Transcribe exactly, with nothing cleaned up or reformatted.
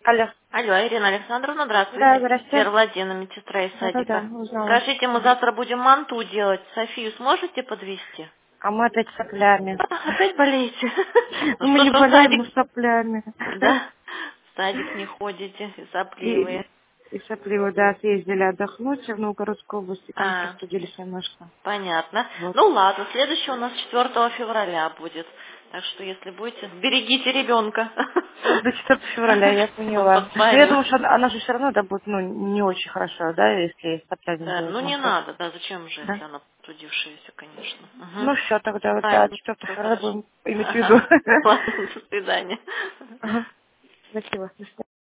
Алло. Алло, Ирина Александровна, Да, здравствуйте. здрасте. Вера Владимировна, медсестра из Да-да-да, садика. узнала. Скажите, мы Мгм. завтра будем манту делать. Софию сможете подвести? А мы опять с соплями. А, опять болеете? Ну Мы не что-то в болеем, садик, мы с соплями. да? В садик не ходите, И, сопливые. и сопливо, да, съездили отдохнуть в Новгородскую область, и там А, простудились немножко. понятно. Вот. Ну ладно, следующий у нас четвёртого февраля будет. Так что, если будете, берегите ребенка. Ну, до четвёртого февраля, я Он поняла. Но я подпарил. думаю, что она, она же все равно, да, будет, ну, не очень хорошо, да, если с соплями Да, делать ну не манту. надо, да, зачем же, Да. если она простудившаяся, конечно. Угу. Ну, все, тогда, вот, да, Правильно, четвёртого все февраля хорошо. будем иметь в виду. Ага. Ладно, до свидания. Ага. Спасибо. До свидания.